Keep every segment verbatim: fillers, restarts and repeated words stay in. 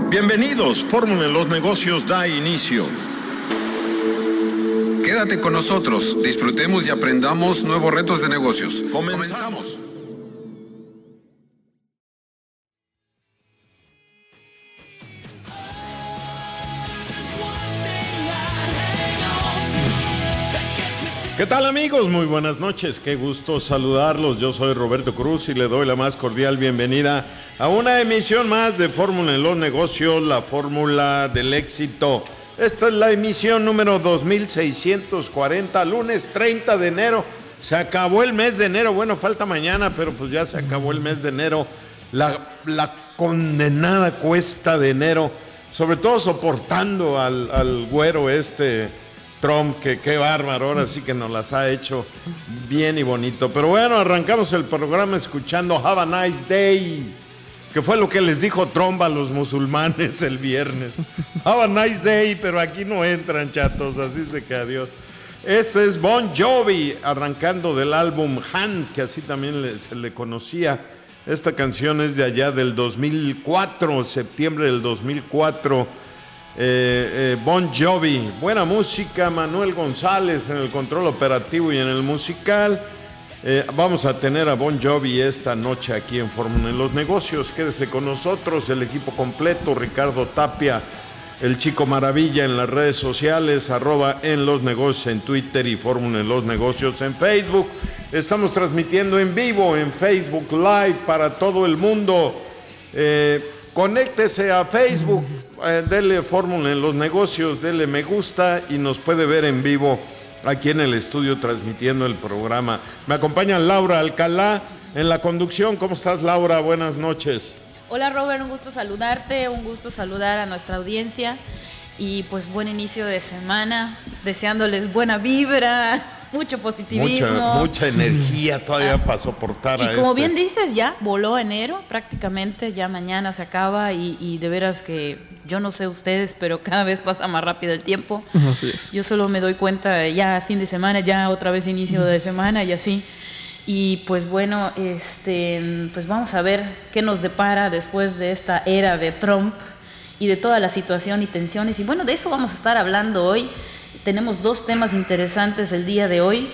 Bienvenidos, Fórmula en los Negocios da inicio. Quédate con nosotros, disfrutemos y aprendamos nuevos retos de negocios. Comenzamos. ¿Qué tal, amigos? Muy buenas noches, qué gusto saludarlos. Yo soy Roberto Cruz y le doy la más cordial bienvenida a una emisión más de Fórmula en los Negocios, la fórmula del éxito. Esta es la emisión número dos mil seiscientos cuarenta, lunes treinta de enero. Se acabó el mes de enero, bueno, falta mañana, pero pues ya se acabó el mes de enero. La, la condenada cuesta de enero, sobre todo soportando al, al güero este Trump, que qué bárbaro, ahora sí que nos las ha hecho bien y bonito. Pero bueno, arrancamos el programa escuchando Have a Nice Day, que fue lo que les dijo Trump a los musulmanes el viernes. Have a nice day, pero aquí no entran, chatos, así se que adiós. Este es Bon Jovi, arrancando del álbum Han, que así también le, se le conocía. Esta canción es de allá del dos mil cuatro, septiembre del dos mil cuatro. Eh, eh, Bon Jovi, buena música. Manuel González en el control operativo y en el musical. Eh, vamos a tener a Bon Jovi esta noche aquí en Fórmula en los Negocios. Quédese con nosotros, el equipo completo, Ricardo Tapia, el Chico Maravilla en las redes sociales, arroba en los negocios en Twitter y Fórmula en los Negocios en Facebook. Estamos transmitiendo en vivo en Facebook Live para todo el mundo. Eh, conéctese a Facebook, eh, dele Fórmula en los Negocios, dele me gusta y nos puede ver en vivo aquí en el estudio transmitiendo el programa. Me acompaña Laura Alcalá en la conducción. ¿Cómo estás, Laura? Buenas noches. Hola, Robert, un gusto saludarte, un gusto saludar a nuestra audiencia y pues buen inicio de semana, deseándoles buena vibra, mucho positivismo. Mucha, mucha energía todavía ah, para soportar y a Y como este. bien dices, ya voló enero, prácticamente ya mañana se acaba y, y de veras que yo no sé ustedes, pero cada vez pasa más rápido el tiempo. Así es. Yo solo me doy cuenta ya fin de semana, ya otra vez inicio de semana y así. Y pues bueno, este, pues vamos a ver qué nos depara después de esta era de Trump y de toda la situación y tensiones. Y bueno, de eso vamos a estar hablando hoy. Tenemos dos temas interesantes el día de hoy.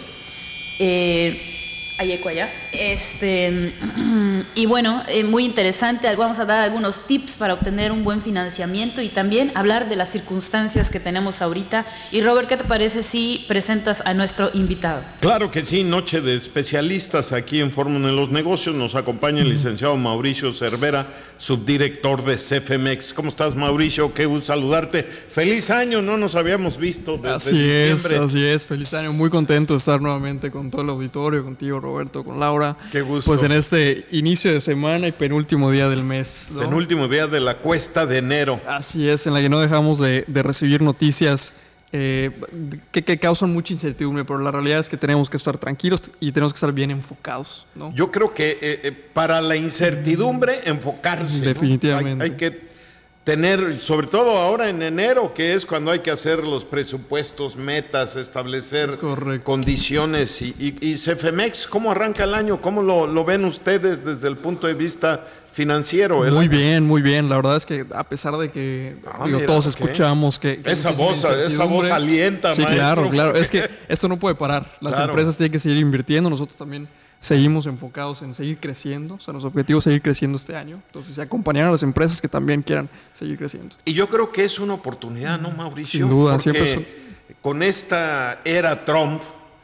Eh, Hay eco allá. Este, y bueno, eh, muy interesante. Vamos a dar algunos tips para obtener un buen financiamiento y también hablar de las circunstancias que tenemos ahorita. Y Robert, ¿qué te parece si presentas a nuestro invitado? Claro que sí, noche de especialistas aquí en Fórmula en los Negocios. Nos acompaña el licenciado Mauricio Cervera, subdirector de C F M X. ¿Cómo estás, Mauricio? Qué gusto saludarte. Feliz año, no nos habíamos visto desde así diciembre. Es, así es, feliz año. Muy contento de estar nuevamente con todo el auditorio, contigo, Roberto, con Laura. Qué gusto. Pues en este inicio de semana y penúltimo día del mes, ¿no? Penúltimo día de la cuesta de enero. Así es, en la que no dejamos de, de recibir noticias eh, que, que causan mucha incertidumbre, pero la realidad es que tenemos que estar tranquilos y tenemos que estar bien enfocados, ¿no? Yo creo que eh, eh, para la incertidumbre, enfocarse. Definitivamente. ¿No? Hay, hay que tener, sobre todo ahora en enero, que es cuando hay que hacer los presupuestos, metas, establecer Correcto. condiciones. Y, y, y C F M X, ¿cómo arranca el año? ¿Cómo lo, lo ven ustedes desde el punto de vista financiero? Muy año? bien, muy bien. La verdad es que a pesar de que Ah, digo, mira, todos okay. escuchamos que, que esa voz, esa voz alienta, sí, maestro. claro, claro. Es que esto no puede parar. Las Claro. empresas tienen que seguir invirtiendo. Nosotros también seguimos enfocados en seguir creciendo. O sea, nuestro objetivo es seguir creciendo este año. Entonces, acompañar a las empresas que también quieran seguir creciendo. Y yo creo que es una oportunidad, ¿no, Mauricio? Sin duda, porque siempre son... con esta era Trump,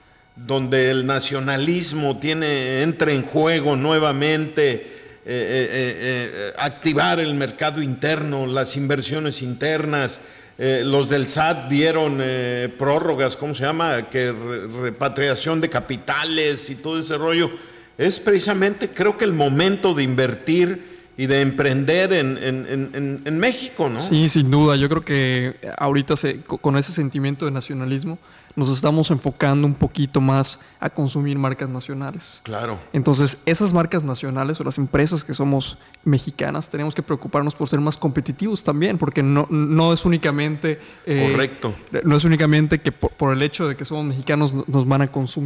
donde el nacionalismo tiene, entra en juego nuevamente, eh, eh, eh, activar el mercado interno, las inversiones internas. Eh, los del S A T dieron eh, prórrogas, ¿cómo se llama? Que re, repatriación de capitales y todo ese rollo. Es precisamente, creo que el momento de invertir y de emprender en, en, en, en México, ¿no? Sí, sin duda. Yo creo que ahorita se, con ese sentimiento de nacionalismo nos estamos enfocando un poquito más a consumir marcas nacionales. Claro. Entonces, esas marcas nacionales o las empresas que somos mexicanas, tenemos que preocuparnos por ser más competitivos también, porque no, no es únicamente... Eh, Correcto. No es únicamente que por, por el hecho de que somos mexicanos nos van a consumir.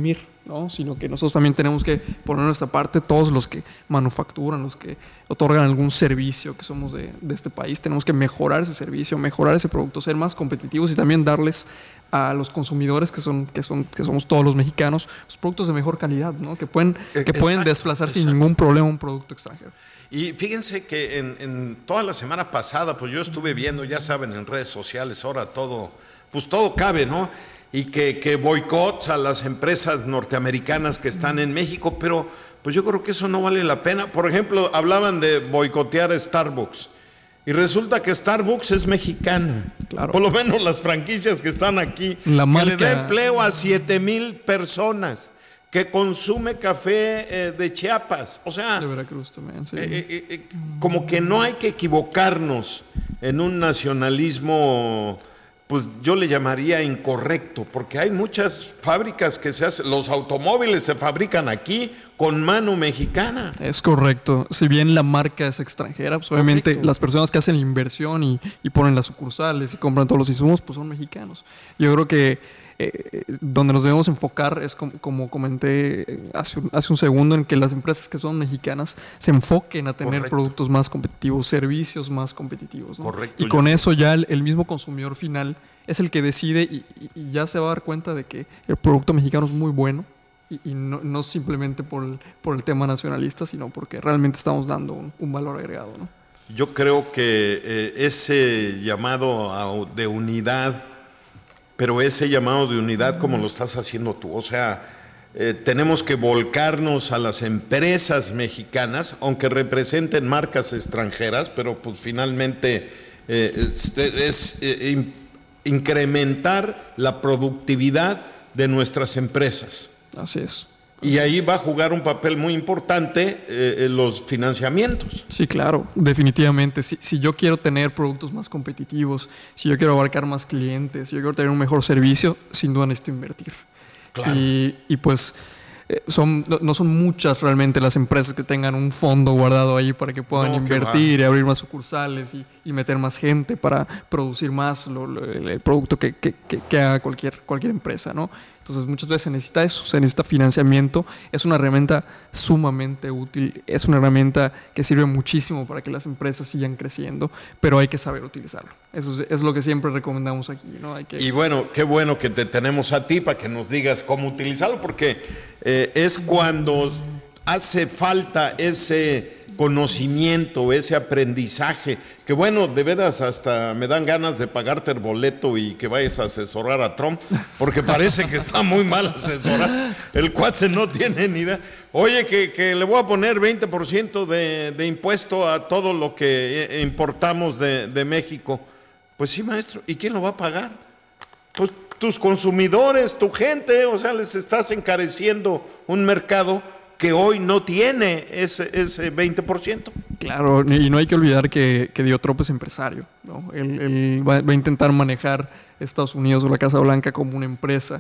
¿no? Sino que nosotros también tenemos que poner nuestra parte, todos los que manufacturan, los que otorgan algún servicio que somos de, de este país, tenemos que mejorar ese servicio, mejorar ese producto, ser más competitivos y también darles a los consumidores, que son, que son, que somos todos los mexicanos, los productos de mejor calidad, ¿no? Que pueden, que exacto, pueden desplazar exacto. sin ningún problema un producto extranjero. Y fíjense que en, en toda la semana pasada, pues yo estuve viendo, ya saben, en redes sociales, ahora todo, pues todo cabe, ¿no? Y que, que boicots a las empresas norteamericanas que están en México, pero pues yo creo que eso no vale la pena. Por ejemplo, hablaban de boicotear a Starbucks. Y resulta que Starbucks es mexicana. Claro. Por lo menos las franquicias que están aquí. La marca... Que le da empleo a siete mil personas. Que consume café eh, de Chiapas. O sea... De Veracruz también, sí. Eh, eh, eh, como que no hay que equivocarnos en un nacionalismo... Pues yo le llamaría incorrecto, porque hay muchas fábricas que se hacen, los automóviles se fabrican aquí con mano mexicana. Es correcto, si bien la marca es extranjera, pues obviamente correcto. Las personas que hacen la inversión y, y ponen las sucursales y compran todos los insumos, pues son mexicanos. Yo creo que eh, donde nos debemos enfocar es como, como comenté hace un, hace un segundo, en que las empresas que son mexicanas se enfoquen a tener correcto. Productos más competitivos, servicios más competitivos, ¿no? Correcto. Y con eso ya el, el mismo consumidor final es el que decide y, y, y ya se va a dar cuenta de que el producto mexicano es muy bueno y, y no, no simplemente por el, por el tema nacionalista, sino porque realmente estamos dando un, un valor agregado, ¿no? Yo creo que eh, ese llamado a, de unidad, pero ese llamado de unidad como lo estás haciendo tú, o sea, eh, tenemos que volcarnos a las empresas mexicanas, aunque representen marcas extranjeras, pero pues finalmente eh, es, es eh, in, incrementar la productividad de nuestras empresas. Así es. Y ahí va a jugar un papel muy importante eh, los financiamientos. Sí, claro, definitivamente. Si, si yo quiero tener productos más competitivos, si yo quiero abarcar más clientes, si yo quiero tener un mejor servicio, sin duda necesito invertir. Claro. Y, y pues eh, son, no, no son muchas realmente las empresas que tengan un fondo guardado ahí para que puedan no, invertir y abrir más sucursales y, y meter más gente para producir más lo, lo, el producto que, que, que, que haga cualquier, cualquier empresa, ¿no? Entonces muchas veces se necesita eso, se necesita financiamiento. Es una herramienta sumamente útil, es una herramienta que sirve muchísimo para que las empresas sigan creciendo, pero hay que saber utilizarlo. Eso es, es lo que siempre recomendamos aquí, ¿no? Hay que... Y bueno, qué bueno que te tenemos a ti para que nos digas cómo utilizarlo, porque eh, es cuando hace falta ese conocimiento, ese aprendizaje, que bueno, de veras hasta me dan ganas de pagarte el boleto y que vayas a asesorar a Trump, porque parece que está muy mal asesorar, el cuate no tiene ni idea. Oye, que, que le voy a poner veinte por ciento de, de impuesto a todo lo que importamos de, de México. Pues sí, maestro, ¿y quién lo va a pagar? Pues tus consumidores, tu gente, o sea, les estás encareciendo un mercado que hoy no tiene ese, ese veinte por ciento. Claro, y no hay que olvidar que, que Diotrop es empresario, ¿no? Él, él va, va a intentar manejar Estados Unidos o la Casa Blanca como una empresa.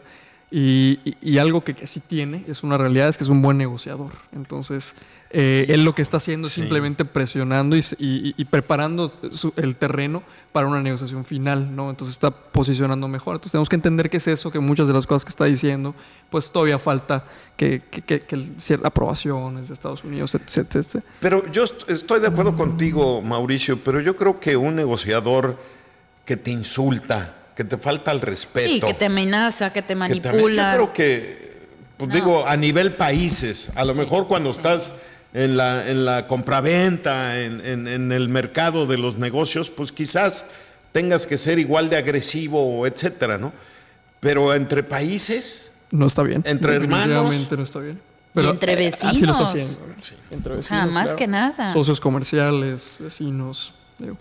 Y, y, y algo que, que sí tiene, es una realidad, es que es un buen negociador. Entonces, eh, él lo que está haciendo es sí. simplemente presionando y, y, y preparando su, el terreno para una negociación final, ¿no? Entonces está posicionando mejor. Entonces tenemos que entender qué es eso, que muchas de las cosas que está diciendo, pues todavía falta que, que, que, que ciertas aprobaciones de Estados Unidos, etcétera, etcétera. Pero yo estoy de acuerdo contigo, Mauricio, pero yo creo que un negociador que te insulta, que te falta el respeto. Sí, que te amenaza, que te manipula. Que te, yo creo que, pues no. digo, a nivel países, a lo sí, mejor cuando sí. estás en la, en la compraventa, en, en, en el mercado de los negocios, pues quizás tengas que ser igual de agresivo, etcétera, ¿no? Pero entre países... No está bien. Entre hermanos... Definitivamente no está bien. Pero y entre vecinos. Así lo está haciendo. Sí. Entre vecinos, o sea, más claro. que nada. Socios comerciales, vecinos, digo.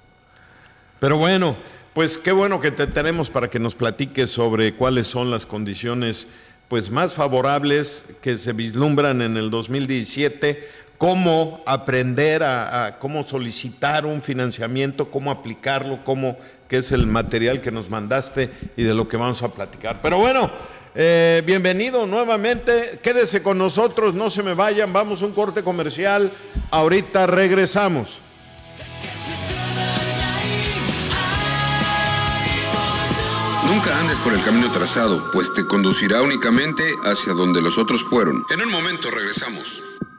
Pero bueno... Pues qué bueno que te tenemos para que nos platiques sobre cuáles son las condiciones pues, más favorables que se vislumbran en el dos mil diecisiete, cómo aprender a, a cómo solicitar un financiamiento, cómo aplicarlo, cómo, qué es el material que nos mandaste y de lo que vamos a platicar. Pero bueno, eh, bienvenido nuevamente, quédese con nosotros, no se me vayan, vamos a un corte comercial, ahorita regresamos. Nunca andes por el camino trazado, pues te conducirá únicamente hacia donde los otros fueron. En un momento regresamos.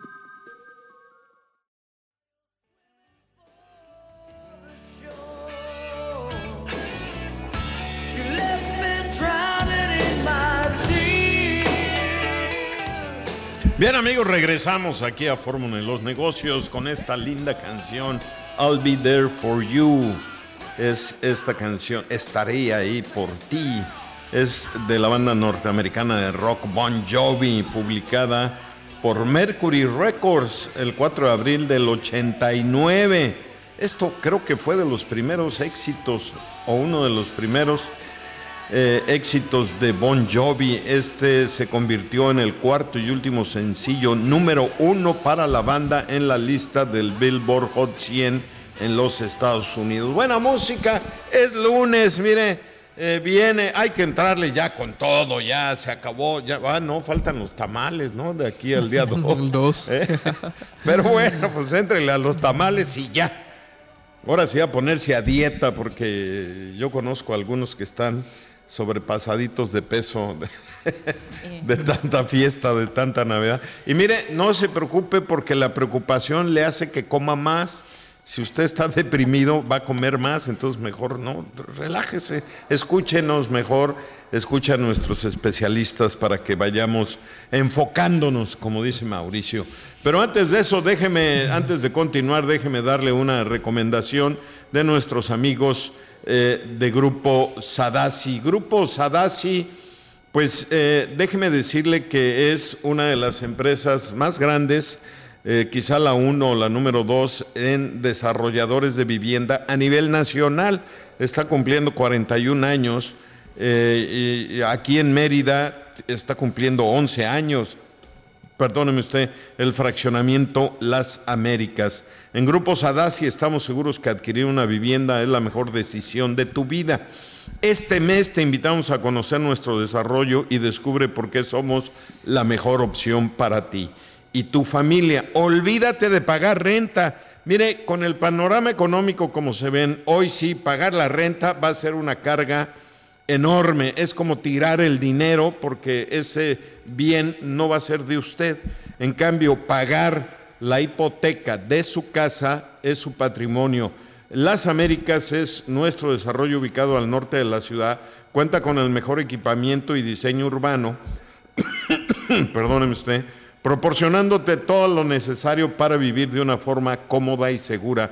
Bien, amigos, regresamos aquí a Fórmula en los Negocios con esta linda canción I'll Be There For You. Es esta canción, Estaré Ahí Por Ti. Es de la banda norteamericana de rock Bon Jovi, publicada por Mercury Records el cuatro de abril del ochenta y nueve. Esto creo que fue de los primeros éxitos, o uno de los primeros Eh, éxitos de Bon Jovi. Este se convirtió en el cuarto y último sencillo número uno para la banda en la lista del Billboard Hot cien en los Estados Unidos. Buena música, es lunes, mire, eh, viene, hay que entrarle ya con todo, ya se acabó, ya ah, no, faltan los tamales, ¿no? De aquí al día dos. dos. ¿Eh? Pero bueno, pues éntrele a los tamales y ya. Ahora sí a ponerse a dieta, porque yo conozco a algunos que están sobrepasaditos de peso de, sí. de tanta fiesta, de tanta Navidad. Y mire, no se preocupe, porque la preocupación le hace que coma más. Si usted está deprimido, va a comer más, entonces mejor no, relájese, escúchenos mejor, escucha a nuestros especialistas para que vayamos enfocándonos, como dice Mauricio. Pero antes de eso, déjeme, antes de continuar, déjeme darle una recomendación de nuestros amigos Eh, de Grupo Sadassi. Grupo Sadassi, pues eh, déjeme decirle que es una de las empresas más grandes, eh, quizá la uno o la número dos en desarrolladores de vivienda a nivel nacional. Está cumpliendo cuarenta y un años, eh, y aquí en Mérida está cumpliendo once años. Perdóneme usted, el fraccionamiento Las Américas. En Grupo Sadassi estamos seguros que adquirir una vivienda es la mejor decisión de tu vida. Este mes te invitamos a conocer nuestro desarrollo y descubre por qué somos la mejor opción para ti y tu familia. Olvídate de pagar renta. Mire, con el panorama económico como se ven, hoy sí, pagar la renta va a ser una carga enorme. Es como tirar el dinero, porque ese bien no va a ser de usted. En cambio, pagar la hipoteca de su casa es su patrimonio. Las Américas es nuestro desarrollo ubicado al norte de la ciudad. Cuenta con el mejor equipamiento y diseño urbano, perdóneme usted, proporcionándote todo lo necesario para vivir de una forma cómoda y segura.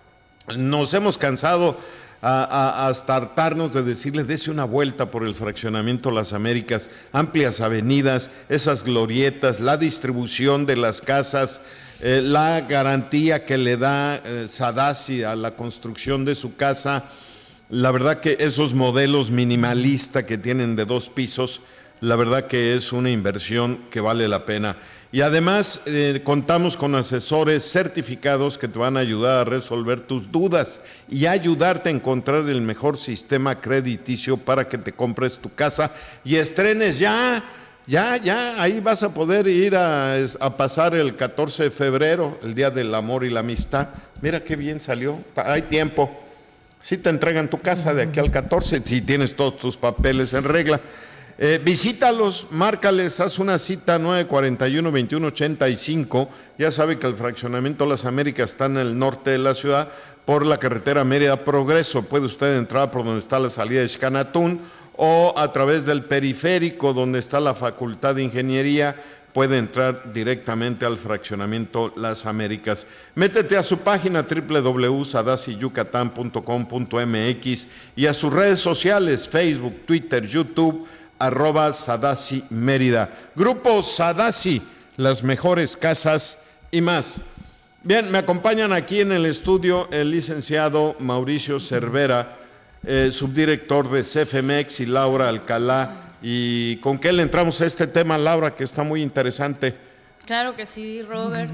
Nos hemos cansado A, a, hasta hartarnos de decirles, dese una vuelta por el fraccionamiento Las Américas, amplias avenidas, esas glorietas, la distribución de las casas, eh, la garantía que le da eh, Sadassi a la construcción de su casa. La verdad que esos modelos minimalistas que tienen de dos pisos, la verdad que es una inversión que vale la pena. Y además eh, contamos con asesores certificados que te van a ayudar a resolver tus dudas y ayudarte a encontrar el mejor sistema crediticio para que te compres tu casa y estrenes ya, ya, ya, ahí vas a poder ir a, a pasar el catorce de febrero, el Día del Amor y la Amistad. Mira qué bien salió, hay tiempo. Sí te entregan tu casa de aquí al catorce, si tienes todos tus papeles en regla. Eh, visítalos, márcales, haz una cita nueve cuarenta y uno, veintiuno ochenta y cinco. Ya sabe que el fraccionamiento Las Américas está en el norte de la ciudad por la carretera Mérida Progreso. Puede usted entrar por donde está la salida de Xcanatún o a través del periférico donde está la Facultad de Ingeniería. Puede entrar directamente al fraccionamiento Las Américas. Métete a su página doble u doble u doble u punto sadassi yucatán punto com punto m x y a sus redes sociales, Facebook, Twitter, YouTube, arroba Sadassi Mérida. Grupo Sadassi, las mejores casas y más. Bien, me acompañan aquí en el estudio el licenciado Mauricio Cervera, eh, subdirector de Cefemex, y Laura Alcalá. ¿Y con qué le entramos a este tema, Laura, que está muy interesante? Claro que sí, Robert.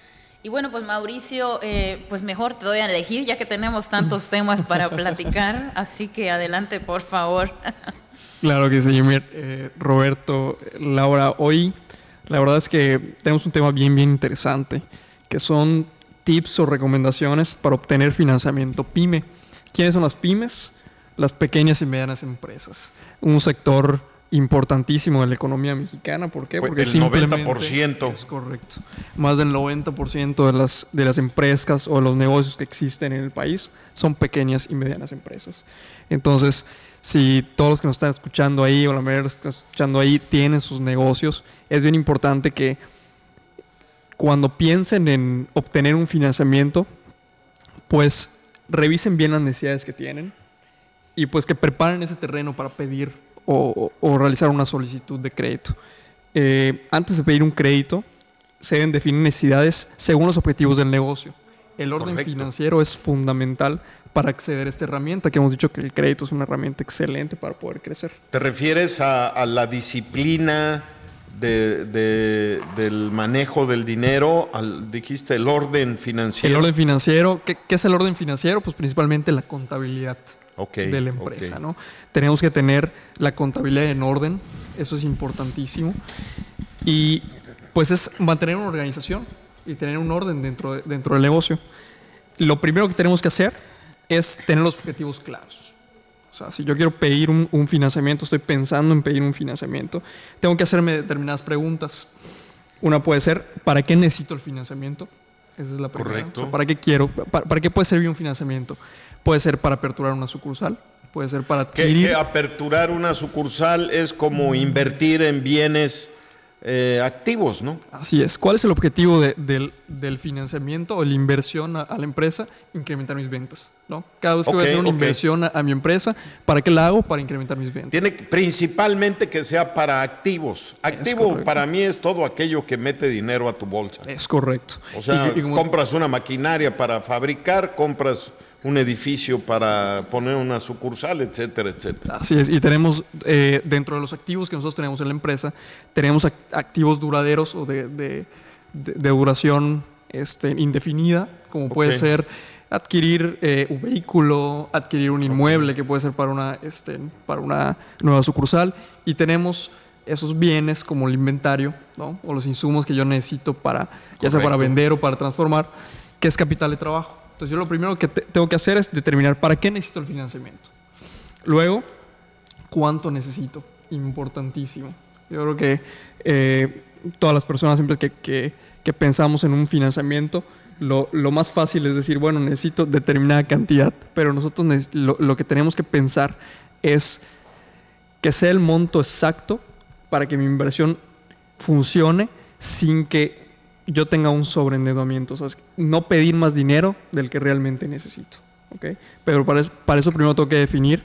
Y bueno, pues Mauricio, eh, pues mejor te doy a elegir, ya que tenemos tantos temas para platicar, así que adelante, por favor. Claro que sí, eh, Roberto, Laura, hoy la verdad es que tenemos un tema bien, bien interesante, que son tips o recomendaciones para obtener financiamiento PYME. ¿Quiénes son las pymes? las pequeñas y medianas empresas. Un sector importantísimo de la economía mexicana. ¿Por qué? Pues Porque el simplemente noventa por ciento. es correcto. Más del noventa por ciento de las, de las empresas o los negocios que existen en el país son pequeñas y medianas empresas. Entonces, si todos los que nos están escuchando ahí o la mayoría de los que están escuchando ahí tienen sus negocios, es bien importante que cuando piensen en obtener un financiamiento, pues revisen bien las necesidades que tienen y pues que preparen ese terreno para pedir o, o, o realizar una solicitud de crédito. Eh, antes de pedir un crédito, se deben definir necesidades según los objetivos del negocio. El orden Correcto. financiero es fundamental para acceder a esta herramienta, que hemos dicho que el crédito es una herramienta excelente para poder crecer. ¿Te refieres a, a la disciplina de, de, del manejo del dinero? Al, dijiste el orden financiero. El orden financiero, ¿qué, qué es el orden financiero? Pues principalmente la contabilidad Okay, de la empresa, okay. ¿no? Tenemos que tener la contabilidad en orden, eso es importantísimo. Y pues es mantener una organización y tener un orden dentro, de, dentro del negocio. Lo primero que tenemos que hacer es tener los objetivos claros. O sea, si yo quiero pedir un, un financiamiento, estoy pensando en pedir un financiamiento, tengo que hacerme determinadas preguntas. Una puede ser, ¿para qué necesito el financiamiento? Esa es la primera. Correcto. O sea, ¿para qué quiero? ¿Para, para qué puede servir un financiamiento? Puede ser para aperturar una sucursal, puede ser para adquirir... Que, que aperturar una sucursal es como invertir en bienes eh, activos, ¿no? Así es. ¿Cuál es el objetivo de, del, del financiamiento o la inversión a, a la empresa? Incrementar mis ventas, ¿no? Cada vez que Okay, voy a hacer una okay. inversión a, a mi empresa, ¿para qué la hago? Para incrementar mis ventas. Tiene que- principalmente que sea para activos. Activo correcto. para mí es todo aquello que mete dinero a tu bolsa. Es correcto. O sea, Y- y como- compras una maquinaria para fabricar, compras un edificio para poner una sucursal, etcétera, etcétera. Así es, y tenemos eh, dentro de los activos que nosotros tenemos en la empresa, tenemos ac- activos duraderos o de, de, de- de duración este, indefinida, como puede Ok. ser adquirir eh, un vehículo, adquirir un inmueble que puede ser para una, este, para una nueva sucursal, y tenemos esos bienes como el inventario, ¿no? O los insumos que yo necesito para, ya sea para Correcto. vender o para transformar, que es capital de trabajo. Entonces yo lo primero que te- tengo que hacer es determinar para qué necesito el financiamiento. Luego, ¿cuánto necesito? Importantísimo. Yo creo que eh, todas las personas siempre que, que, que pensamos en un financiamiento, lo, lo más fácil es decir, bueno, necesito determinada cantidad, pero nosotros neces- lo, lo que tenemos que pensar es que sea el monto exacto para que mi inversión funcione sin que yo tenga un sobreendeudamiento. O sea, no pedir más dinero del que realmente necesito. ¿Ok? Pero para eso, para eso primero tengo que definir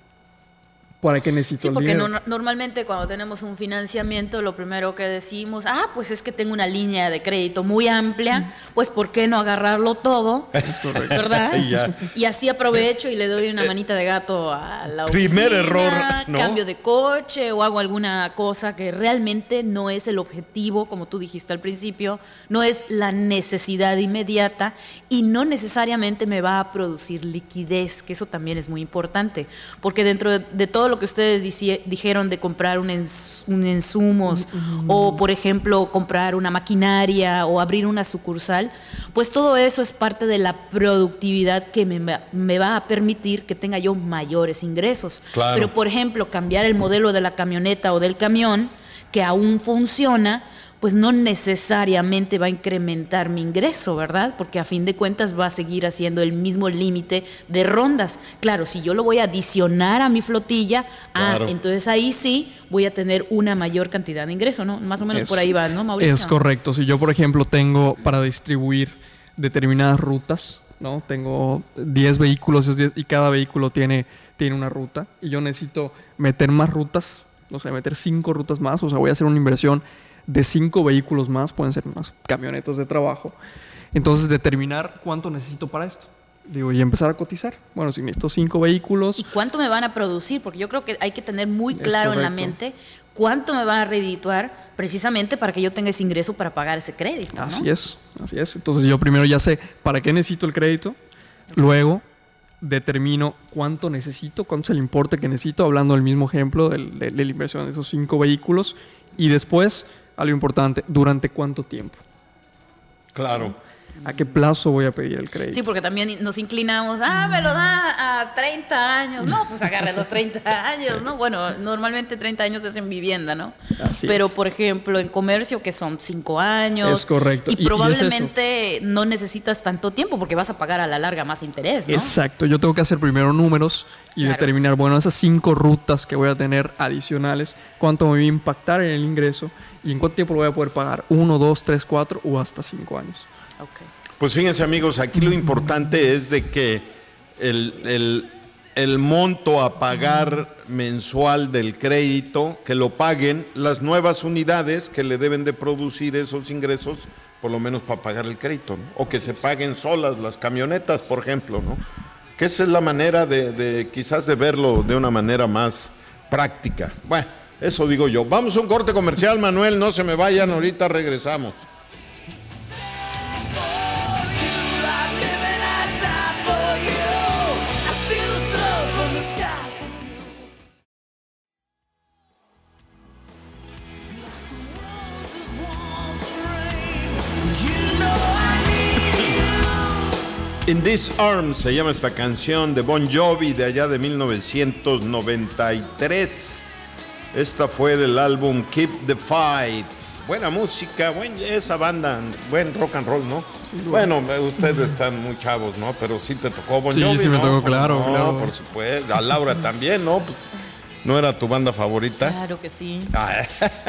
para qué necesito Sí, el porque dinero. no- normalmente cuando tenemos un financiamiento, lo primero que decimos, ah, pues es que tengo una línea de crédito muy amplia, pues ¿por qué no agarrarlo todo? Es correcto. ¿Verdad? Ya. Y así aprovecho y le doy una manita de gato a la oficina, Primer error, ¿no? cambio de coche o hago alguna cosa que realmente no es el objetivo, como tú dijiste al principio, no es la necesidad inmediata y no necesariamente me va a producir liquidez, que eso también es muy importante, porque dentro de, de todo lo que ustedes dici- dijeron de comprar un, ens- un insumos o, por ejemplo, comprar una maquinaria o abrir una sucursal, pues todo eso es parte de la productividad que me, va- me va a permitir que tenga yo mayores ingresos. Claro. Pero, por ejemplo, cambiar el modelo de la camioneta o del camión, que aún funciona, pues no necesariamente va a incrementar mi ingreso, ¿verdad? Porque a fin de cuentas va a seguir haciendo el mismo límite de rondas. Claro, si yo lo voy a adicionar a mi flotilla, Claro. ah, entonces ahí sí voy a tener una mayor cantidad de ingreso, ¿no? Más o menos Es- por ahí va, ¿no, Mauricio? Es correcto. Si yo, por ejemplo, tengo para distribuir determinadas rutas, ¿no? Tengo diez vehículos esos diez y cada vehículo tiene, tiene una ruta y yo necesito meter más rutas, o sea, meter cinco rutas más, o sea, voy a hacer una inversión de cinco vehículos más, pueden ser unas camionetas de trabajo. Entonces, determinar cuánto necesito para esto. Digo, y empezar a cotizar. Bueno, si necesito cinco vehículos, ¿Y cuánto me van a producir? Porque yo creo que hay que tener muy Es claro en la correcto. mente cuánto me va a redituar precisamente para que yo tenga ese ingreso para pagar ese crédito, ¿no? así es, así es. Entonces yo primero ya sé para qué necesito el crédito, luego determino cuánto necesito, cuánto es el importe que necesito, hablando del mismo ejemplo del- de, de la inversión de esos cinco vehículos, y después, algo importante, ¿durante cuánto tiempo? Claro. a qué plazo voy a pedir el crédito. Sí, porque también nos inclinamos, ah, me lo da a treinta años. No, pues agarre los treinta años, ¿no? Bueno, normalmente treinta años es en vivienda, ¿no? Así Pero, es. por ejemplo, en comercio, que son cinco años. Es correcto. Y, Y- y probablemente no necesitas tanto tiempo porque vas a pagar a la larga más interés, ¿no? Exacto, yo tengo que hacer primero números y Claro. determinar, bueno, esas cinco rutas que voy a tener adicionales, cuánto me va a impactar en el ingreso y en cuánto tiempo lo voy a poder pagar, uno, dos, tres, cuatro o hasta cinco años. Okay. Pues fíjense amigos, aquí lo importante es de que el, el, el monto a pagar mensual del crédito, que lo paguen las nuevas unidades que le deben de producir esos ingresos, por lo menos para pagar el crédito, ¿no? O que se paguen solas las camionetas, por ejemplo, ¿no? Que esa es la manera de, de quizás de verlo de una manera más práctica. Bueno, eso digo yo. Vamos a un corte comercial, Manuel, no se me vayan, ahorita regresamos. In This Arms se llama esta canción de Bon Jovi de allá de mil novecientos noventa y tres. Esta fue del álbum Keep the Fight. Buena música, buen, esa banda, buen rock and roll, ¿no? Sí, bueno, ustedes están muy chavos, ¿no? Pero sí te tocó Bon Sí, Jovi, sí me ¿no? tocó, claro, No, claro. por supuesto. A Laura también, ¿no? Pues, ¿no era tu banda favorita? Claro que sí. Ah,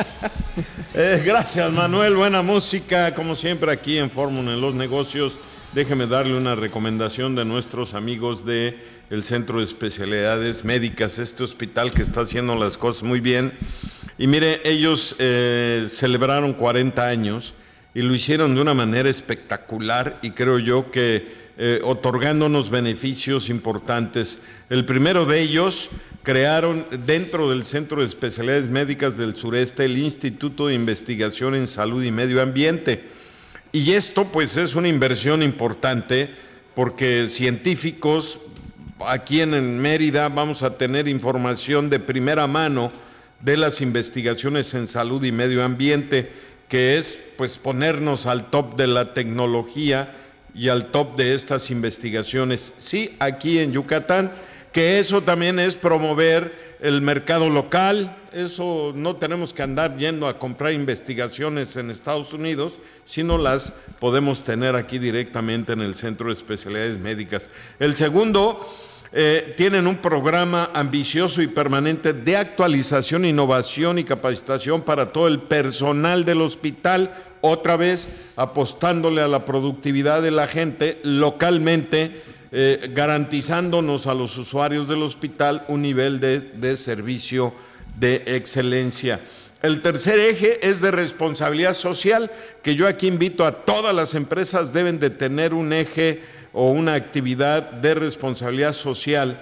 eh, gracias, Manuel. Buena música, como siempre, aquí en Fórmula en los Negocios. Déjeme darle una recomendación de nuestros amigos de el Centro de Especialidades Médicas, este hospital que está haciendo las cosas muy bien. Y mire, ellos eh, celebraron cuarenta años y lo hicieron de una manera espectacular y creo yo que eh, otorgándonos beneficios importantes. El primero de ellos, crearon dentro del Centro de Especialidades Médicas del Sureste el Instituto de Investigación en Salud y Medio Ambiente. Y esto pues es una inversión importante porque científicos aquí en Mérida vamos a tener información de primera mano de las investigaciones en salud y medio ambiente, que es pues ponernos al top de la tecnología y al top de estas investigaciones. Sí, aquí en Yucatán, que eso también es promover el mercado local. Eso no tenemos que andar yendo a comprar investigaciones en Estados Unidos, sino las podemos tener aquí directamente en el Centro de Especialidades Médicas. El segundo, eh, tienen un programa ambicioso y permanente de actualización, innovación y capacitación para todo el personal del hospital, otra vez apostándole a la productividad de la gente localmente, eh, garantizándonos a los usuarios del hospital un nivel de, de servicio de excelencia. El tercer eje es de responsabilidad social, que yo aquí invito a todas las empresas deben de tener un eje o una actividad de responsabilidad social.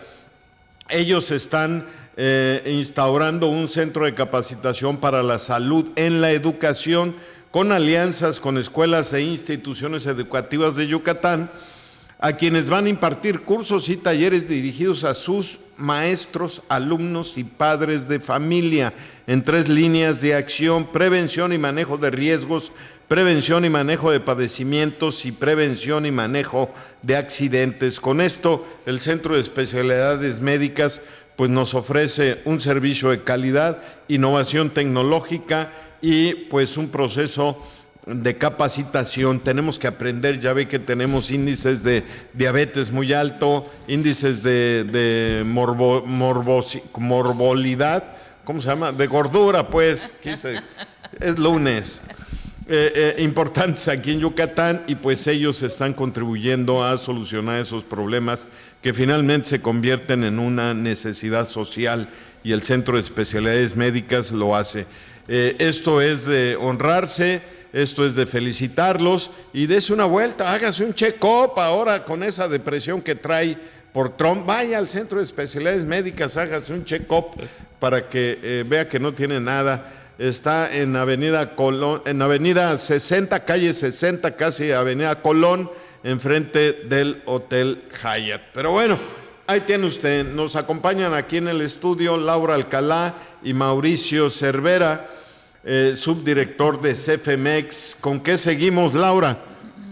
Ellos están eh, instaurando un centro de capacitación para la salud en la educación con alianzas con escuelas e instituciones educativas de Yucatán, a quienes van a impartir cursos y talleres dirigidos a sus maestros, alumnos y padres de familia en tres líneas de acción: prevención y manejo de riesgos, prevención y manejo de padecimientos y prevención y manejo de accidentes. Con esto, el Centro de Especialidades Médicas pues nos ofrece un servicio de calidad, innovación tecnológica y pues un proceso de capacitación. Tenemos que aprender, ya ve que tenemos índices de diabetes muy alto, índices de, de morbo, morbosi, morbolidad, ¿cómo se llama? De gordura, pues, quise, es lunes. Eh, eh, importantes aquí en Yucatán, y pues ellos están contribuyendo a solucionar esos problemas que finalmente se convierten en una necesidad social, y el Centro de Especialidades Médicas lo hace. Eh, esto es de honrarse, esto es de felicitarlos, y dése una vuelta, hágase un check-up ahora con esa depresión que trae por Trump. Vaya al Centro de Especialidades Médicas, hágase un check-up para que eh, vea que no tiene nada. Está en Avenida Colón, en Avenida sesenta, calle sesenta, casi Avenida Colón, enfrente del Hotel Hyatt. Pero bueno, ahí tiene usted. Nos acompañan aquí en el estudio Laura Alcalá y Mauricio Cervera, eh, subdirector de C E F E M E X. ¿Con qué seguimos, Laura?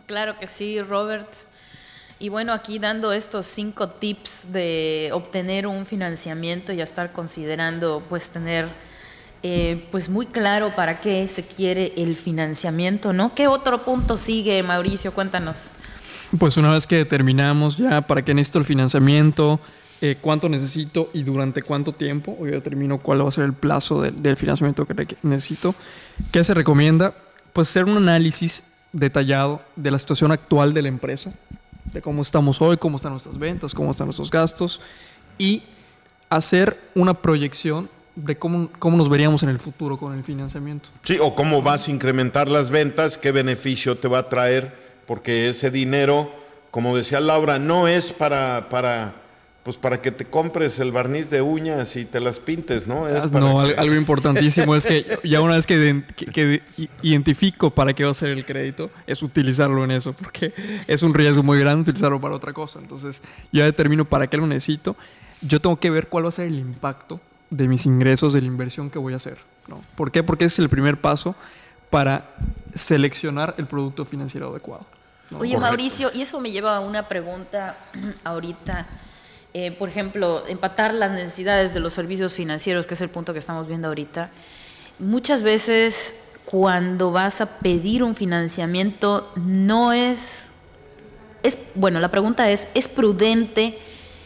Claro que sí, Robert. Y bueno, aquí dando estos cinco tips de obtener un financiamiento y a estar considerando pues tener eh, pues muy claro para qué se quiere el financiamiento, ¿no? ¿Qué otro punto sigue, Mauricio? Cuéntanos. Pues una vez que determinamos ya para qué necesito el financiamiento, eh, cuánto necesito y durante cuánto tiempo, o yo determino cuál va a ser el plazo del, del financiamiento que necesito, ¿qué se recomienda? Pues hacer un análisis detallado de la situación actual de la empresa, de cómo estamos hoy, cómo están nuestras ventas, cómo están nuestros gastos, y hacer una proyección de cómo, cómo nos veríamos en el futuro con el financiamiento. Sí, o cómo vas a incrementar las ventas, qué beneficio te va a traer, porque ese dinero, como decía Laura, no es para, para, pues para que te compres el barniz de uñas y te las pintes, ¿no? Es para no, que... algo importantísimo es que ya una vez que, que, que identifico para qué va a ser el crédito, es utilizarlo en eso, porque es un riesgo muy grande utilizarlo para otra cosa. Entonces, ya determino para qué lo necesito. Yo tengo que ver cuál va a ser el impacto de mis ingresos, de la inversión que voy a hacer, ¿no? ¿Por qué? Porque es el primer paso para seleccionar el producto financiero adecuado, ¿no? Oye, Correcto. Mauricio, y eso me lleva a una pregunta ahorita. Eh, por ejemplo, empatar las necesidades de los servicios financieros, que es el punto que estamos viendo ahorita. Muchas veces cuando vas a pedir un financiamiento no es, es bueno, la pregunta es, ¿es prudente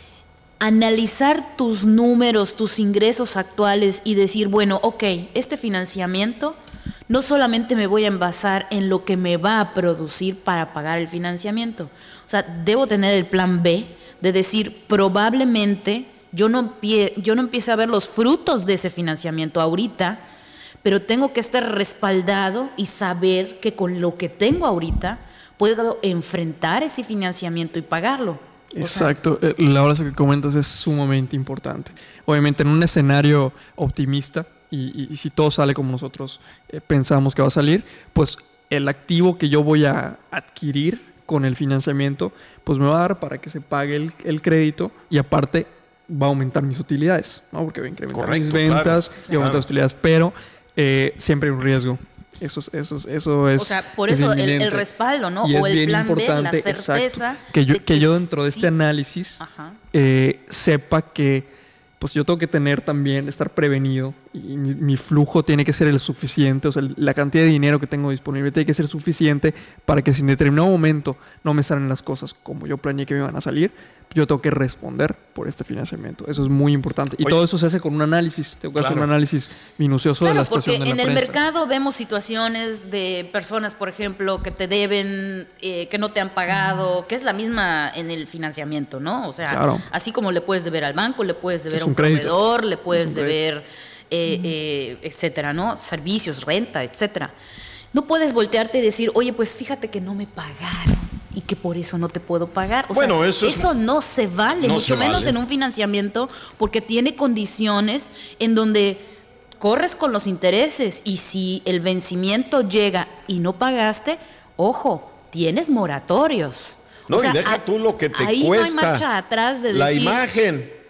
analizar tus números, tus ingresos actuales y decir, bueno, ok, este financiamiento no solamente me voy a envasar en lo que me va a producir para pagar el financiamiento? O sea, debo tener el plan B de decir, probablemente yo no, empie- yo no empiece a ver los frutos de ese financiamiento ahorita, pero tengo que estar respaldado y saber que con lo que tengo ahorita puedo enfrentar ese financiamiento y pagarlo. Exacto. O sea, la hora que comentas es sumamente importante. Obviamente en un escenario optimista y, y, y si todo sale como nosotros eh, pensamos que va a salir, pues el activo que yo voy a adquirir con el financiamiento, pues me va a dar para que se pague el, el crédito y aparte va a aumentar mis utilidades, ¿no? Porque va a incrementar Correcto, mis ventas claro, y aumentar claro. las utilidades, pero eh, siempre hay un riesgo. Eso, eso, eso es. O sea, por eso el, el respaldo, ¿no? Y o es el bien plan importante, B, la certeza. Exacto, que yo, de que que yo dentro de sí. este análisis eh, sepa que pues yo tengo que tener también, estar prevenido y mi, mi flujo tiene que ser el suficiente, o sea, la cantidad de dinero que tengo disponible tiene que ser suficiente para que si en determinado momento no me salen las cosas como yo planeé que me iban a salir, yo tengo que responder por este financiamiento. Eso es muy importante. Y Oye, todo eso se hace con un análisis. Tengo que claro. hacer un análisis minucioso Claro, de la situación de la porque en el empresa. mercado vemos situaciones de personas, por ejemplo, que te deben, eh, que no te han pagado, que es la misma en el financiamiento, ¿no? O sea, Claro. así como le puedes deber al banco, le puedes deber Es a un, un crédito. proveedor, le puedes Es un deber, eh, eh, etcétera, ¿no? Servicios, renta, etcétera. No puedes voltearte y decir, oye, pues fíjate que no me pagaron y que por eso no te puedo pagar. O Bueno, sea, eso es- eso no se vale, no mucho se menos vale. en un financiamiento, porque tiene condiciones en donde corres con los intereses y si el vencimiento llega y no pagaste, ojo, tienes moratorios. No, O sea, y deja a- tú lo que te ahí cuesta. no hay marcha atrás de la decir, imagen.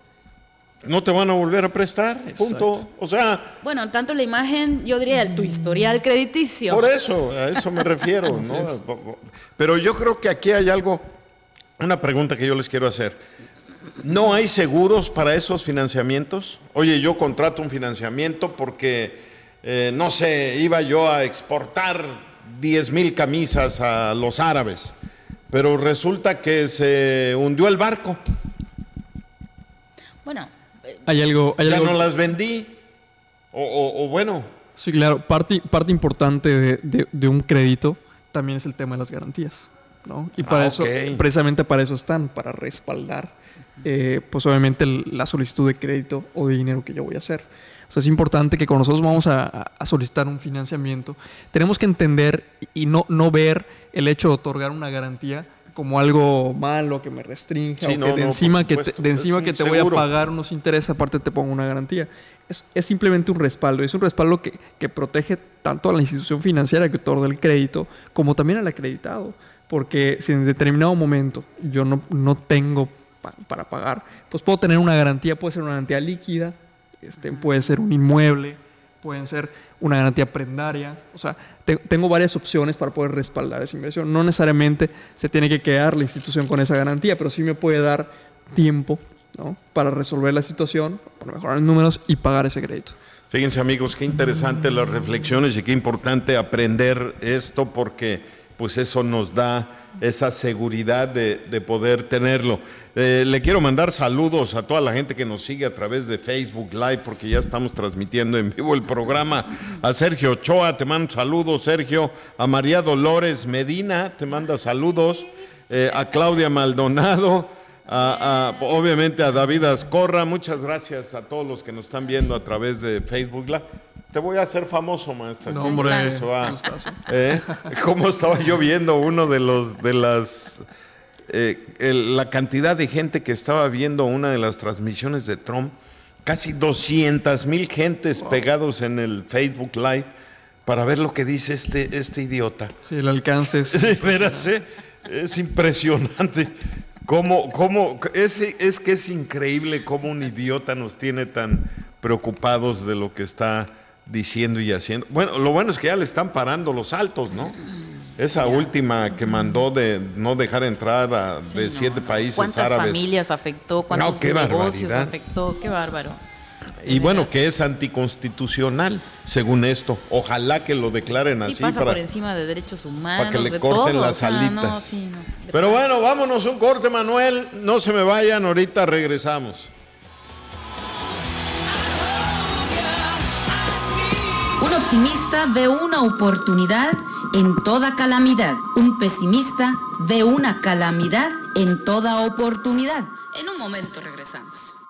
No te van a volver a prestar, punto. Exacto. O sea, bueno, en tanto la imagen, yo diría el, tu historial crediticio. por eso, a eso me refiero, ¿no? Pero yo creo que aquí hay algo, una pregunta que yo les quiero hacer. ¿No hay seguros para esos financiamientos? Oye, yo contrato un financiamiento porque, eh, no sé, iba yo a exportar diez mil camisas a los árabes, pero resulta que se hundió el barco, Bueno, Hay algo... Hay ya algo no las vendí, o, o- o bueno, Sí, claro. Parte, parte importante de, de- de un crédito también es el tema de las garantías, ¿no? Y para Ah, eso, ok. precisamente para eso están, para respaldar, eh, pues obviamente el- la solicitud de crédito o de dinero que yo voy a hacer. O sea, es importante que cuando nosotros vamos a, a- a solicitar un financiamiento, tenemos que entender y no, no ver el hecho de otorgar una garantía como algo malo, que me restringe, Sí, o que no, de no, encima, por que te, supuesto. de encima Es que un te voy a seguro. pagar unos intereses, aparte te pongo una garantía. Es, es simplemente un respaldo. Es un respaldo que, que protege tanto a la institución financiera que otorga el crédito, como también al acreditado. Porque si en determinado momento yo no, no tengo pa- para pagar, pues puedo tener una garantía, puede ser una garantía líquida, este, puede ser un inmueble, pueden ser una garantía prendaria. O sea, te, tengo varias opciones para poder respaldar esa inversión. No necesariamente se tiene que quedar la institución con esa garantía, pero sí me puede dar tiempo, ¿no?, para resolver la situación, para mejorar los números y pagar ese crédito. Fíjense, amigos, qué interesante las reflexiones y qué importante aprender esto, porque pues eso nos da esa seguridad de, de poder tenerlo. Eh, le quiero mandar saludos a toda la gente que nos sigue a través de Facebook Live, porque ya estamos transmitiendo en vivo el programa. A Sergio Ochoa, te mando saludos, Sergio. A María Dolores Medina, te manda saludos. Eh, a Claudia Maldonado. A, a, obviamente a David Azcorra. Muchas gracias a todos los que nos están viendo a través de Facebook Live. Te voy a hacer famoso, maestra. No, hombre. Eso va. ¿Eh? ¿Cómo estaba yo viendo uno de los de las eh, el, la cantidad de gente que estaba viendo una de las transmisiones de Trump? Casi doscientas mil gentes wow. pegados en el Facebook Live para ver lo que dice este este idiota. Sí, el alcance es... Sí, verás, ¿eh? Es impresionante. Cómo, cómo, es, es que es increíble cómo un idiota nos tiene tan preocupados de lo que está diciendo y haciendo. Bueno, lo bueno es que ya le están parando los saltos, ¿no? Esa última que mandó de no dejar entrar a, sí, de no, siete no. países ¿Cuántas árabes? ¿Cuántas familias afectó? ¿Cuántos no, qué negocios barbaridad. afectó? Qué bárbaro. Y bueno, que es anticonstitucional, según esto. Ojalá que lo declaren sí, así. Pasa para, por encima de derechos humanos, para que le de corten todo, las o sea, alitas. No, sí, no. Pero bueno, vámonos un corte, Manuel. No se me vayan, ahorita regresamos. Un optimista ve una oportunidad en toda calamidad. Un pesimista ve una calamidad en toda oportunidad. En un momento regresamos.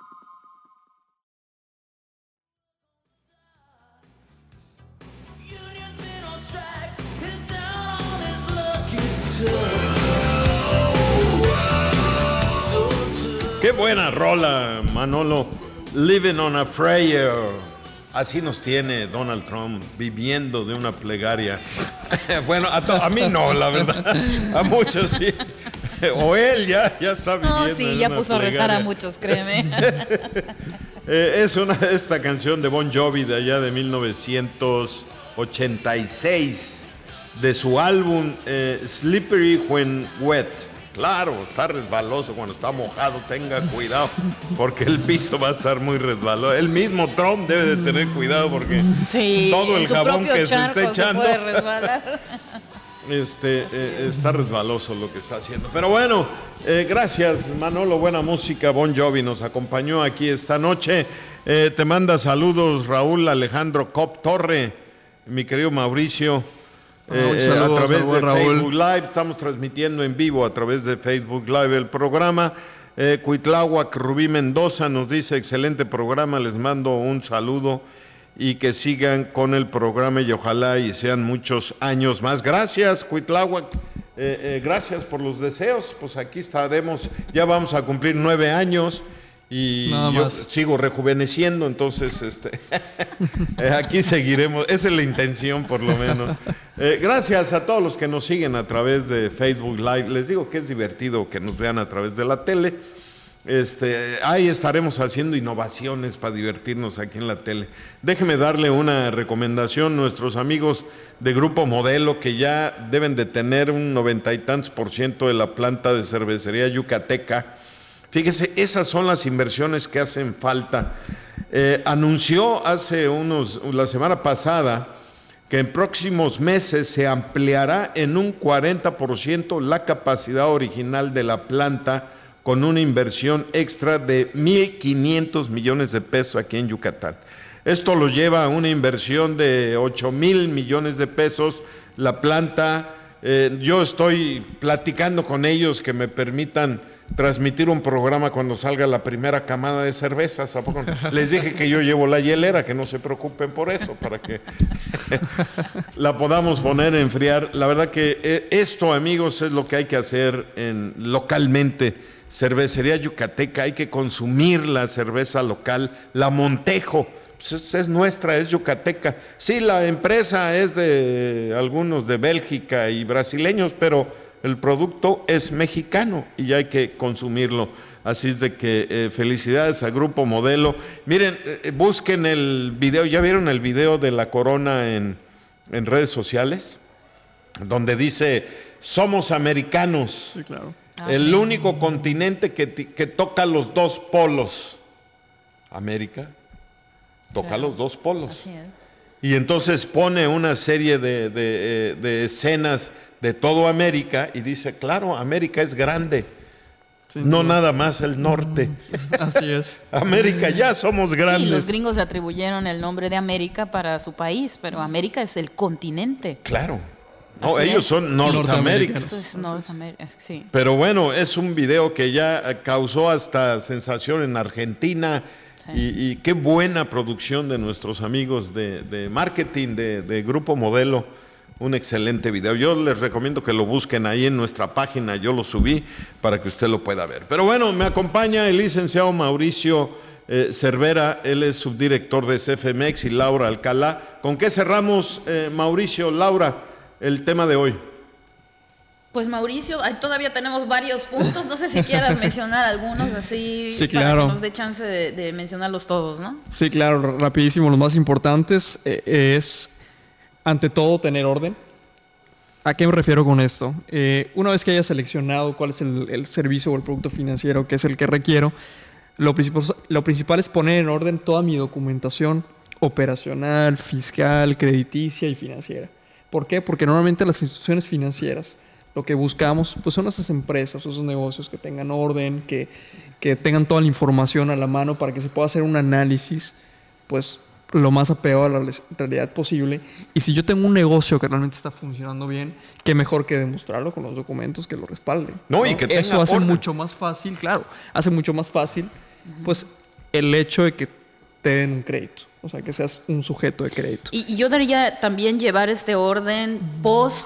Qué buena rola, Manolo. Living on a Prayer. Así nos tiene Donald Trump, viviendo de una plegaria. Bueno, a, to- a mí no, la verdad. A muchos sí. O él ya, ya está viviendo. No, sí, en ya una puso plegaria. a rezar a muchos, créeme. eh, es una esta canción de Bon Jovi de allá de mil novecientos ochenta y seis, de su álbum eh, Slippery When Wet. Claro, está resbaloso cuando está mojado, tenga cuidado, porque el piso va a estar muy resbaloso. El mismo Trump debe de tener cuidado porque sí, todo el jabón que se está echando se puede resbalar. Este, eh, está resbaloso lo que está haciendo. Pero bueno, eh, gracias Manolo, buena música. Bon Jovi nos acompañó aquí esta noche. Eh, te manda saludos Raúl Alejandro Cop Torre, mi querido Mauricio. Eh, saludos, a través de Raúl. Facebook Live, estamos transmitiendo en vivo a través de Facebook Live el programa. Eh, Cuitláhuac Rubí Mendoza nos dice, excelente programa, les mando un saludo y que sigan con el programa y ojalá y sean muchos años más. Gracias, Cuitláhuac, eh, eh, gracias por los deseos, pues aquí estaremos, ya vamos a cumplir nueve años. Y Nada yo más. sigo rejuveneciendo, entonces este, aquí seguiremos, esa es la intención por lo menos. Eh, gracias a todos los que nos siguen a través de Facebook Live, les digo que es divertido que nos vean a través de la tele, este, ahí estaremos haciendo innovaciones para divertirnos aquí en la tele. Déjeme darle una recomendación, nuestros amigos de Grupo Modelo, que ya deben de tener un noventa y tantos por ciento de la planta de cervecería yucateca. Fíjese, esas son las inversiones que hacen falta. Eh, anunció hace unos, la semana pasada, que en próximos meses se ampliará en un cuarenta por ciento la capacidad original de la planta con una inversión extra de mil quinientos millones de pesos aquí en Yucatán. Esto lo lleva a una inversión de ocho mil millones de pesos. La planta, eh, yo estoy platicando con ellos que me permitan transmitir un programa cuando salga la primera camada de cervezas. ¿A poco no? Les dije que yo llevo la hielera, que no se preocupen por eso, para que la podamos poner a enfriar. La verdad que esto, amigos, es lo que hay que hacer en, localmente. Cervecería Yucateca, hay que consumir la cerveza local, la Montejo, pues es, es nuestra, es yucateca. Sí, la empresa es de algunos de Bélgica y brasileños, pero el producto es mexicano y hay que consumirlo. Así es de que eh, felicidades a Grupo Modelo. Miren, eh, busquen el video, ¿ya vieron el video de la corona en, en redes sociales? Donde dice, somos americanos. Sí, claro. Ah, el sí. único continente que, que toca los dos polos. América toca claro. los dos polos. Así es. Y entonces pone una serie de, de, de escenas de todo América y dice, claro, América es grande. Sí, no, no nada más el norte. Así es. América, ya somos grandes. Sí, los gringos atribuyeron el nombre de América para su país, pero América es el continente. Claro. No, Así ellos es. son Norteamérica. Eso es Norteamérica, sí. Pero bueno, es un video que ya causó hasta sensación en Argentina. Sí. Y, y qué buena producción de nuestros amigos de, de marketing de, de Grupo Modelo. Un excelente video. Yo les recomiendo que lo busquen ahí en nuestra página. Yo lo subí para que usted lo pueda ver. Pero bueno, me acompaña el licenciado Mauricio eh, Cervera. Él es subdirector de C F M X y Laura Alcalá. ¿Con qué cerramos, eh, Mauricio, Laura, el tema de hoy? Pues Mauricio, todavía tenemos varios puntos. No sé si quieras mencionar algunos así sí, para claro. que nos dé chance de, de mencionarlos todos, ¿no? Sí, claro. Rapidísimo. Los más importantes eh, es... Ante todo, tener orden. ¿A qué me refiero con esto? Eh, una vez que haya seleccionado cuál es el, el servicio o el producto financiero que es el que requiero, lo principal, lo principal es poner en orden toda mi documentación operacional, fiscal, crediticia y financiera. ¿Por qué? Porque normalmente las instituciones financieras lo que buscamos pues son esas empresas, esos negocios que tengan orden, que, que tengan toda la información a la mano para que se pueda hacer un análisis pues lo más apegado a la realidad posible. Y si yo tengo un negocio que realmente está funcionando bien, qué mejor que demostrarlo con los documentos que lo respalden. No, ¿no? Y que tenga Eso hace orden. mucho más fácil, claro, hace mucho más fácil, uh-huh. pues, el hecho de que te den un crédito. O sea, que seas un sujeto de crédito. Y, y yo diría también llevar este orden post,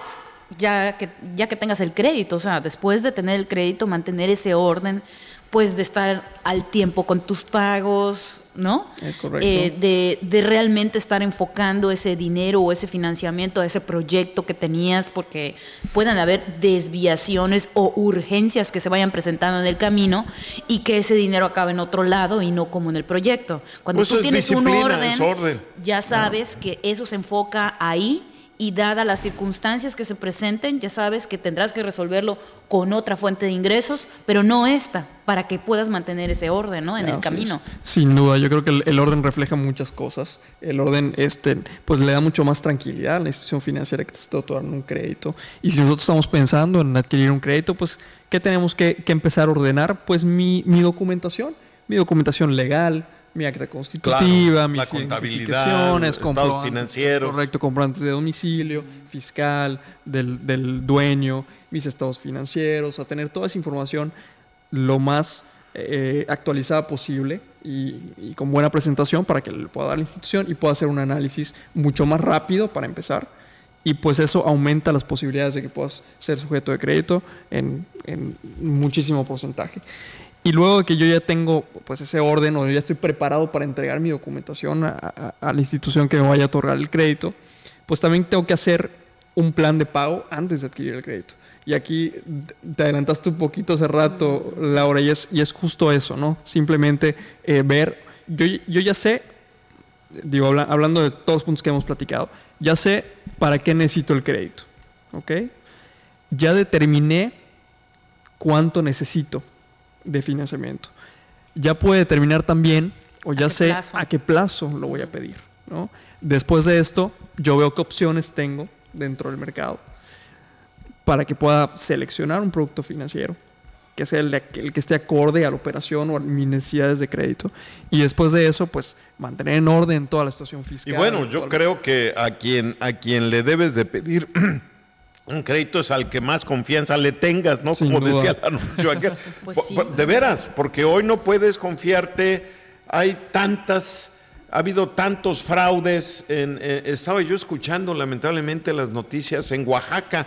ya que, ya que tengas el crédito. O sea, después de tener el crédito, mantener ese orden, pues de estar al tiempo con tus pagos, ¿no? Es correcto. Eh, de, de realmente estar enfocando ese dinero o ese financiamiento a ese proyecto que tenías, porque puedan haber desviaciones o urgencias que se vayan presentando en el camino y que ese dinero acabe en otro lado y no como en el proyecto. Cuando pues tú tienes un orden, orden, ya sabes no. que eso se enfoca ahí. Y dadas las circunstancias que se presenten, ya sabes que tendrás que resolverlo con otra fuente de ingresos, pero no esta, para que puedas mantener ese orden, ¿no? En Así el camino. Es. Sin duda, yo creo que el, el orden refleja muchas cosas. El orden este, pues le da mucho más tranquilidad a la institución financiera que te está otorgando un crédito. Y si nosotros estamos pensando en adquirir un crédito, pues, ¿qué tenemos que, que empezar a ordenar? Pues mi, mi documentación, mi documentación legal, mi acta constitutiva, claro, mis la contabilidad, identificaciones, estados financieros. Correcto, comprobantes de domicilio, fiscal, del, del dueño, mis estados financieros, a tener toda esa información lo más eh, actualizada posible y, y con buena presentación para que le pueda dar la institución y pueda hacer un análisis mucho más rápido para empezar. Y pues eso aumenta las posibilidades de que puedas ser sujeto de crédito en, en muchísimo porcentaje. Y luego de que yo ya tengo pues ese orden o ya estoy preparado para entregar mi documentación a, a, a la institución que me vaya a otorgar el crédito, pues también tengo que hacer un plan de pago antes de adquirir el crédito. Y aquí te adelantaste un poquito hace rato, Laura, y es, y es justo eso, ¿no? Simplemente eh, ver, yo, yo ya sé, digo, habla, hablando de todos los puntos que hemos platicado, ya sé para qué necesito el crédito, ¿ok? Ya determiné cuánto necesito de financiamiento. Ya puede determinar también, o ya sé plazo? a qué plazo lo voy a pedir, ¿no? Después de esto, yo veo qué opciones tengo dentro del mercado para que pueda seleccionar un producto financiero que sea el, el que esté acorde a la operación o a mis necesidades de crédito. Y después de eso, pues, mantener en orden toda la situación fiscal. Y bueno, yo creo que a quien, a quien le debes de pedir un crédito es al que más confianza le tengas, ¿no? Sin Como duda. decía el anuncio aquel. Pues sí. De veras, porque hoy no puedes confiarte. Hay tantas, ha habido tantos fraudes. En, eh, estaba yo escuchando lamentablemente las noticias en Oaxaca.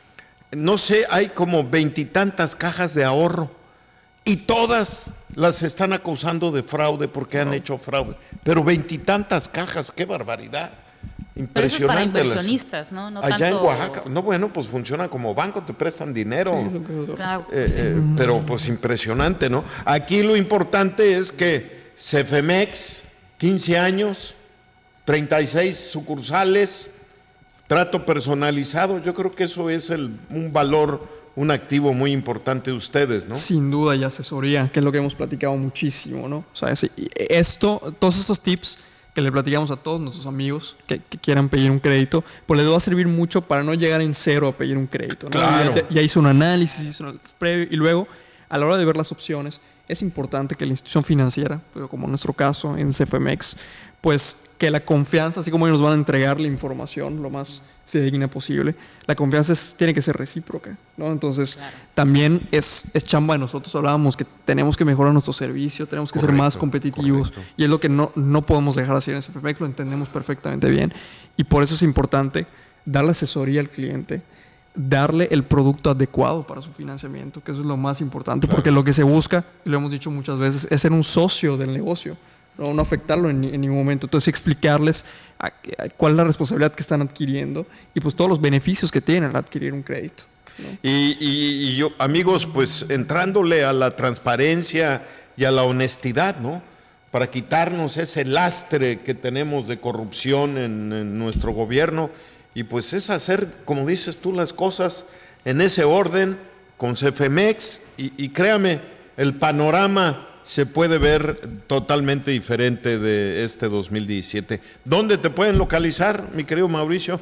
No sé, hay como veintitantas cajas de ahorro y todas las están acusando de fraude porque han hecho fraude. Pero veintitantas cajas, qué barbaridad. Impresionante. Pero eso es para las- inversionistas, ¿no? No Allá tanto... en Oaxaca, no, bueno, pues funciona como banco, te prestan dinero. Sí, son- Claro, Eh, sí. eh, pero pues impresionante, ¿no? Aquí lo importante es que Cefemex, quince años, treinta y seis sucursales, trato personalizado, yo creo que eso es el, un valor, un activo muy importante de ustedes, ¿no? Sin duda, y asesoría, que es lo que hemos platicado muchísimo, ¿no? O sea, sí, esto, todos estos tips que le platicamos a todos nuestros amigos que, que quieran pedir un crédito, pues les va a servir mucho para no llegar en cero a pedir un crédito, ¿no? Claro. Ya, ya hizo un análisis, hizo un análisis previo, y luego, a la hora de ver las opciones, es importante que la institución financiera, pues, como en nuestro caso en Cefemex, pues que la confianza, así como ellos nos van a entregar la información lo más fidedigna posible, la confianza es- tiene que ser recíproca, ¿no? Entonces, Claro. también es, es chamba de nosotros. Hablábamos que tenemos que mejorar nuestro servicio, tenemos que ser más Correcto, competitivos, correcto. y es lo que no, no podemos dejar así en Cefemex, lo entendemos perfectamente bien, y por eso es importante darle asesoría al cliente, darle el producto adecuado para su financiamiento, que eso es lo más importante, Claro. porque lo que se busca, y lo hemos dicho muchas veces, es ser un socio del negocio, no, no afectarlo en, ni- en ningún momento. Entonces, explicarles a- a cuál es la responsabilidad que están adquiriendo y pues todos los beneficios que tienen al adquirir un crédito, ¿no? Y, y- y yo, amigos, pues entrándole a la transparencia y a la honestidad, ¿no? Para quitarnos ese lastre que tenemos de corrupción en, en nuestro gobierno, y pues es hacer, como dices tú, las cosas en ese orden, con Cefemex, y, y créame, el panorama se puede ver totalmente diferente de este dos mil diecisiete. ¿Dónde te pueden localizar, mi querido Mauricio?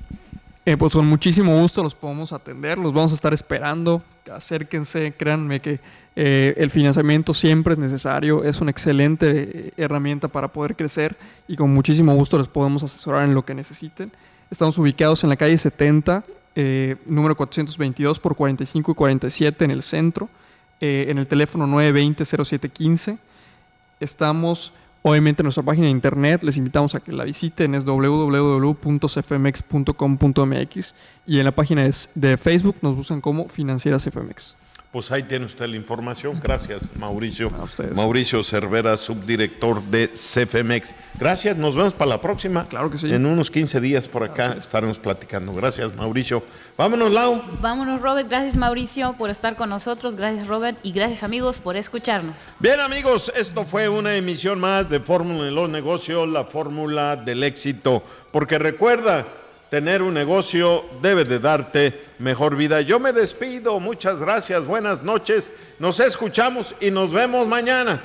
Eh, pues con muchísimo gusto los podemos atender, los vamos a estar esperando. Acérquense, créanme que eh, el financiamiento siempre es necesario, es una excelente eh, herramienta para poder crecer, y con muchísimo gusto les podemos asesorar en lo que necesiten. Estamos ubicados en la calle setenta, eh, número cuatrocientos veintidós por cuarenta y cinco y cuarenta y siete en el centro, eh, en el teléfono nueve dos cero, cero siete uno cinco. Estamos obviamente en nuestra página de internet, les invitamos a que la visiten, es doble u doble u doble u punto cefemex punto com punto m x, y en la página de, de Facebook nos buscan como Financiera Cefemex. Pues ahí tiene usted la información. Gracias, Mauricio. A ustedes. Mauricio Cervera, subdirector de Cefemex. Gracias, nos vemos para la próxima. Claro que sí. En unos quince días por acá estaremos platicando. Gracias, Mauricio. Vámonos, Lau. Vámonos, Robert. Gracias, Mauricio, por estar con nosotros. Gracias, Robert. Y gracias, amigos, por escucharnos. Bien, amigos, esto fue una emisión más de Fórmula de los Negocios, la fórmula del éxito. Porque recuerda, tener un negocio debe de darte mejor vida. Yo me despido, muchas gracias, buenas noches, nos escuchamos y nos vemos mañana.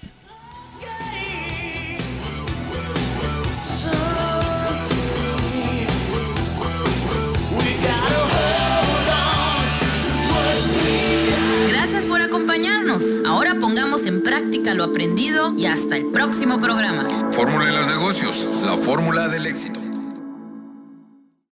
Gracias por acompañarnos. Ahora pongamos en práctica lo aprendido y hasta el próximo programa. Fórmula de los negocios, la fórmula del éxito.